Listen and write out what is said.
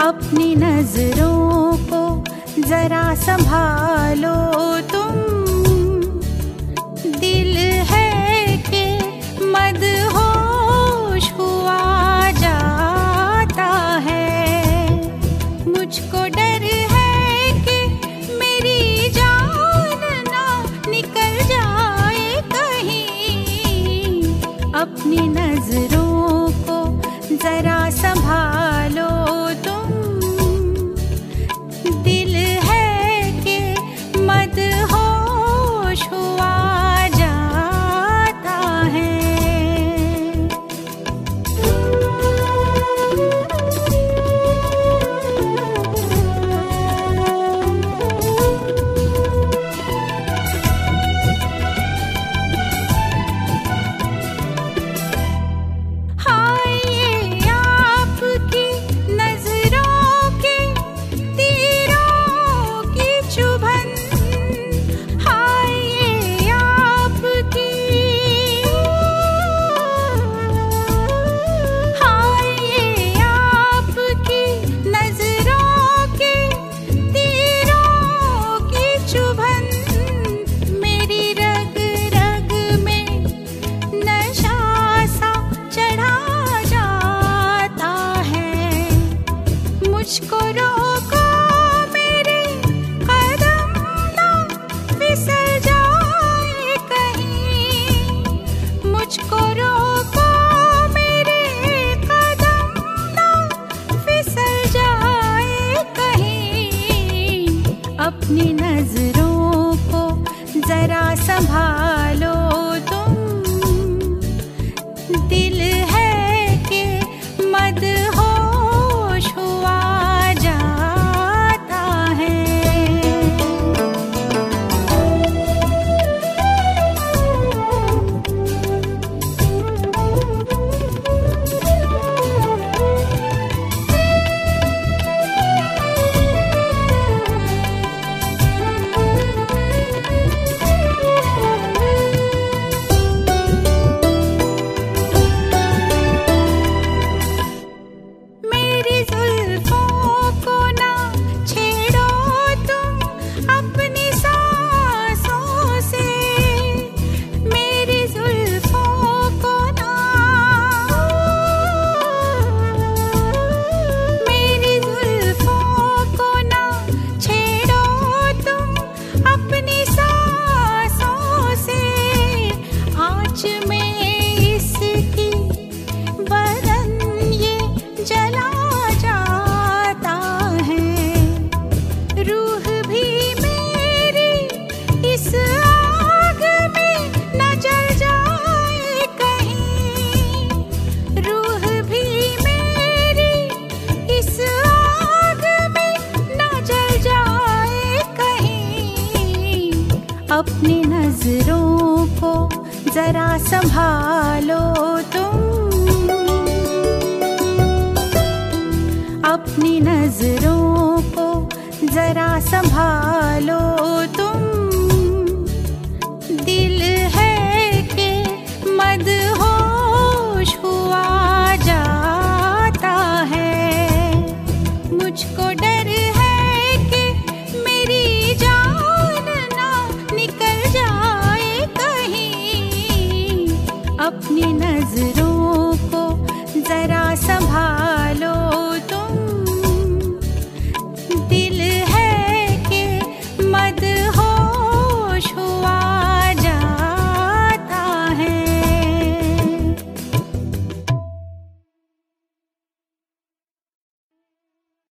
अपनी नजरों को जरा संभालो तुम। दिल है कि मदहोश हुआ जाता है, मुझको डर है कि मेरी जान ना निकल जाए कहीं। अपनी नजरों को जरा संभालो तुम। दिल है कि मदहोश हुआ जाता है। मुझको रोको मेरे कदम ना फिसल जाए कहीं। मुझको रोको मेरे कदम ना फिसल जाए कहीं। अपनी नजरों को जरा संभालो तुम। दिल है कि मदहोश हुआ जाता है। अपनी नजरों को जरा संभालो तुम। अपनी नजरों को जरा संभालो तुम।